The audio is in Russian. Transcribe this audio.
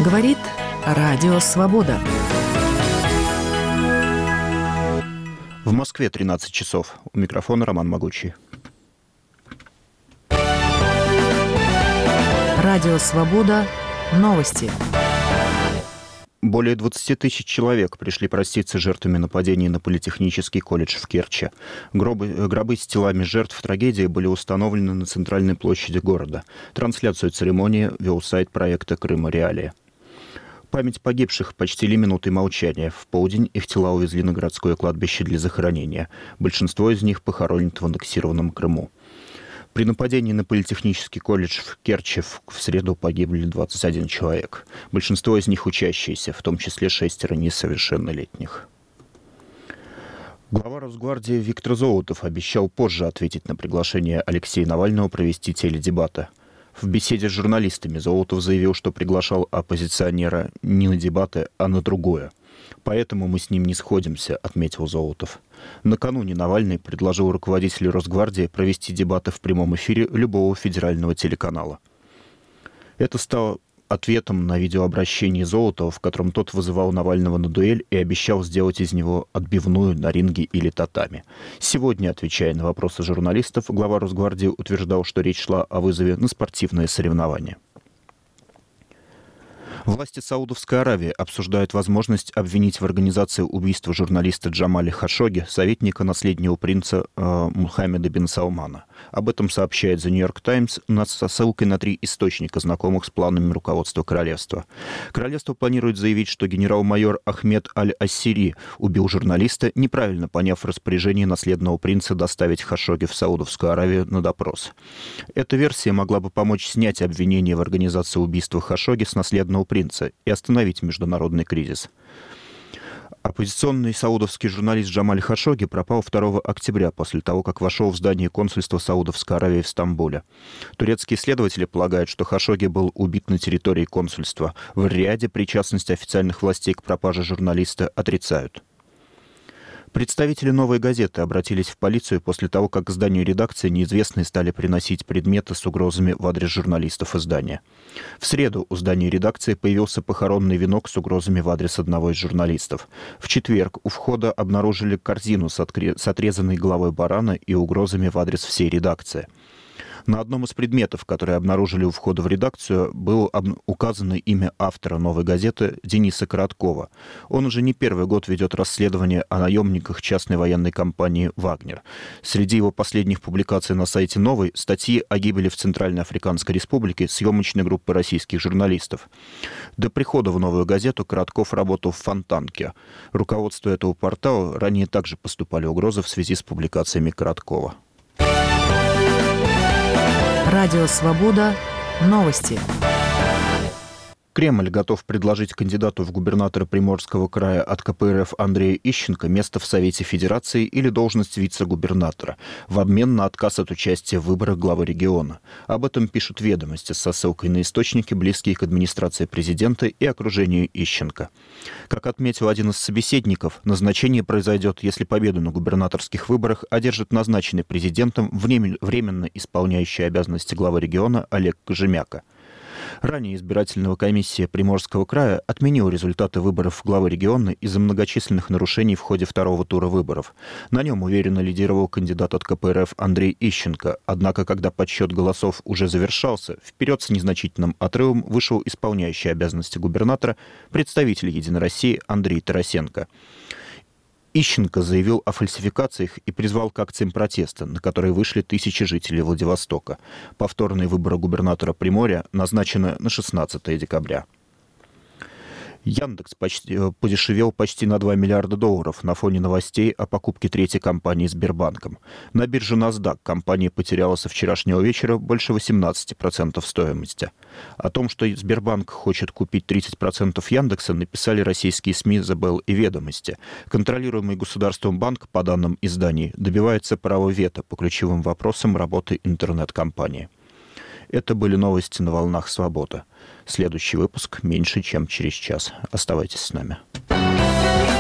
Говорит Радио Свобода. В Москве 13 часов. У микрофона Роман Могучий. Радио Свобода. Новости. Более 20 тысяч человек пришли проститься жертвами нападений на политехнический колледж в Керчи. Гробы с телами жертв трагедии были установлены на центральной площади города. Трансляцию церемонии вел сайт проекта «Крыма Реалии». Память погибших почтили минутой молчания. В полдень их тела увезли на городское кладбище для захоронения. Большинство из них похоронено в аннексированном Крыму. При нападении на политехнический колледж в Керчи в среду погибли 21 человек. Большинство из них учащиеся, в том числе 6 несовершеннолетних. Глава Росгвардии Виктор Золотов обещал позже ответить на приглашение Алексея Навального провести теледебаты. В беседе с журналистами Золотов заявил, что приглашал оппозиционера не на дебаты, а на другое. «Поэтому мы с ним не сходимся», — отметил Золотов. Накануне Навальный предложил руководителю Росгвардии провести дебаты в прямом эфире любого федерального телеканала. Это стало ответом на видеообращение Золотова, в котором тот вызывал Навального на дуэль и обещал сделать из него отбивную на ринге или татами. Сегодня, отвечая на вопросы журналистов, глава Росгвардии утверждал, что речь шла о вызове на спортивные соревнования. Власти Саудовской Аравии обсуждают возможность обвинить в организации убийства журналиста Джамаля Хашогги, советника наследнего принца Мухаммеда бин Салмана. Об этом сообщает The New York Times со ссылкой на 3 источника, знакомых с планами руководства королевства. Королевство планирует заявить, что генерал-майор Ахмед Аль-Ассири убил журналиста, неправильно поняв распоряжение наследного принца доставить Хашогги в Саудовскую Аравию на допрос. Эта версия могла бы помочь снять обвинение в организации убийства Хашогги с наследного принца и остановить международный кризис. Оппозиционный саудовский журналист Джамаль Хашогги пропал 2 октября после того, как вошел в здание консульства Саудовской Аравии в Стамбуле. Турецкие следователи полагают, что Хашогги был убит на территории консульства. В Риаде причастность официальных властей к пропаже журналиста отрицают. Представители «Новой газеты» обратились в полицию после того, как к зданию редакции неизвестные стали приносить предметы с угрозами в адрес журналистов издания. В среду у здания редакции появился похоронный венок с угрозами в адрес одного из журналистов. В четверг у входа обнаружили корзину с отрезанной головой барана и угрозами в адрес всей редакции. На одном из предметов, которые обнаружили у входа в редакцию, было указано имя автора «Новой газеты» Дениса Короткова. Он уже не первый год ведет расследование о наемниках частной военной компании «Вагнер». Среди его последних публикаций на сайте «Новой» статьи о гибели в Центральной Африканской Республике съемочной группы российских журналистов. До прихода в «Новую газету» Коротков работал в Фонтанке. Руководству этого портала ранее также поступали угрозы в связи с публикациями Короткова. Радио Свобода. Новости. Кремль готов предложить кандидату в губернаторы Приморского края от КПРФ Андрея Ищенко место в Совете Федерации или должность вице-губернатора в обмен на отказ от участия в выборах главы региона. Об этом пишут «Ведомости» со ссылкой на источники, близкие к администрации президента и окружению Ищенко. Как отметил один из собеседников, назначение произойдет, если победу на губернаторских выборах одержит назначенный президентом временно исполняющий обязанности главы региона Олег Кожемяка. Ранее избирательная комиссия Приморского края отменила результаты выборов главы региона из-за многочисленных нарушений в ходе 2-го тура выборов. На нем уверенно лидировал кандидат от КПРФ Андрей Ищенко. Однако, когда подсчет голосов уже завершался, вперед с незначительным отрывом вышел исполняющий обязанности губернатора представитель «Единой России» Андрей Тарасенко. Ищенко заявил о фальсификациях и призвал к акциям протеста, на которые вышли тысячи жителей Владивостока. Повторные выборы губернатора Приморья назначены на 16 декабря. Яндекс подешевел почти на $2 миллиарда на фоне новостей о покупке третьей компании Сбербанком. На бирже NASDAQ компания потеряла со вчерашнего вечера больше 18% стоимости. О том, что Сбербанк хочет купить 30% Яндекса, написали российские СМИ The Bell и «Ведомости». Контролируемый государством банк, по данным изданий, добивается права вето по ключевым вопросам работы интернет-компании. Это были новости на волнах «Свобода». Следующий выпуск меньше, чем через час. Оставайтесь с нами.